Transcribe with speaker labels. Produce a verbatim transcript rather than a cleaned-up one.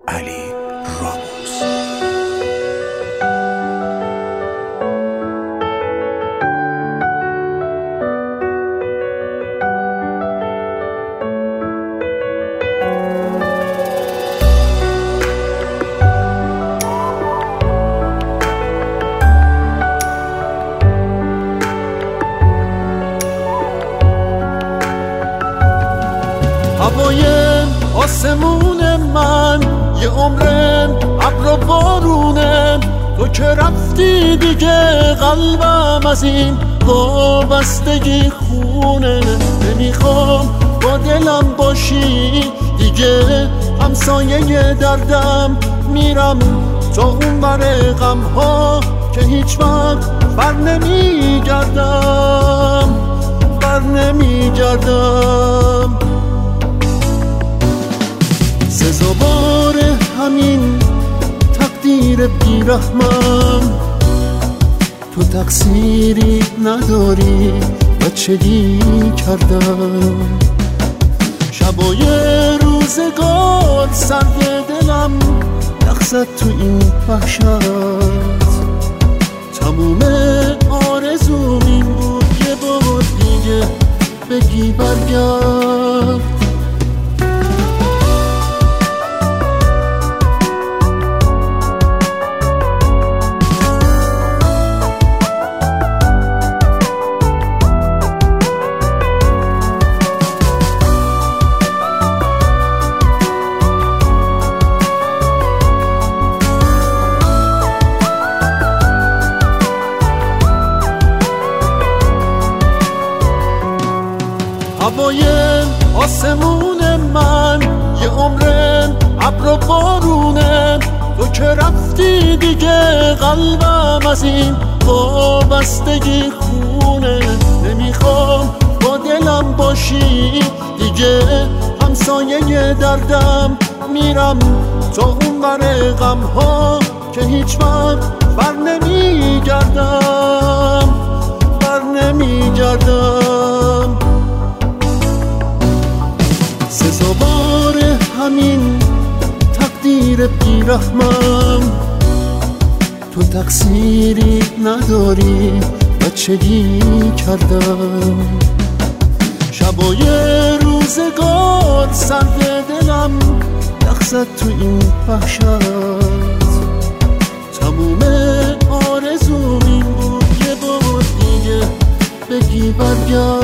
Speaker 1: علی راموس.
Speaker 2: هوای آسمون من یه عمرن ابر و بارونه، تو که رفتی دیگه قلبم از این وابستگی خونه. نمیخوام با دلم باشی دیگه همسایه دردم، میرم تا اون بر غم ها که هیچ وقت بر نمیگردم بر نمیگردم. سزاوار همین تقدیر بیرحمم، تو تقصیری نداری بچگی کردم. شبای روزگار سرد دلم یخزد تو این وحشت، تموم آرزوم این بود یه بار دیگه بگی برگرد. هوای آسمون من یه عمرن ابر و بارونه، تو که رفتی دیگه قلبم از این وابستگی خونه. نمیخوام با دلم باشی دیگه همسایه دردم، میرم تا اون بر غم ها که هیچ وقت بر نمیگردم بر نمیگردم. سزاوار همین تقدیر بیرحمم، تو تقصیری نداری بچگی کردم. شبای روزگار سرد دلم یخزد تو این وحشت، تموم آرزوم این بود یه بار دیگه بگی برگرد.